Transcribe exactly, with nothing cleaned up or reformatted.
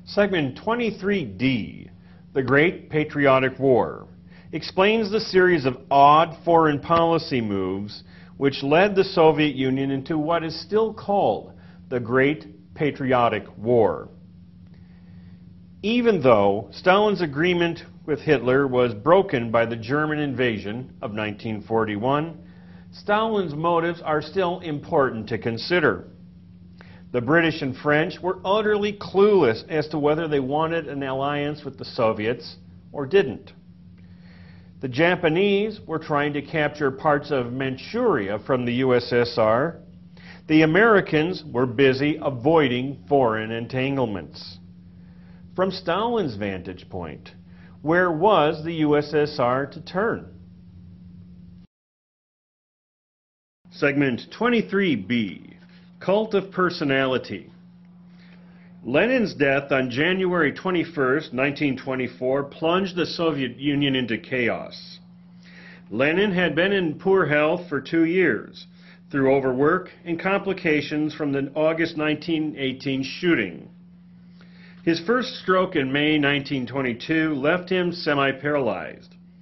Segment twenty-three D, The Great Patriotic War, explains the series of odd foreign policy moves which led the Soviet Union into what is still called the Great Patriotic War. Even though Stalin's agreement with Hitler was broken by the German invasion of nineteen forty-one, Stalin's motives are still important to consider. The British and French were utterly clueless as to whether they wanted an alliance with the Soviets or didn't. The Japanese were trying to capture parts of Manchuria from the U S S R. The Americans were busy avoiding foreign entanglements. From Stalin's vantage point, where was the U S S R to turn? Segment twenty-three B, Cult of Personality. Lenin's death on January twenty-first, nineteen twenty-four, plunged the Soviet Union into chaos. Lenin had been in poor health for two years, through overwork and complications from the August nineteen eighteen shooting. His first stroke in May nineteen twenty-two left him semi-paralyzed.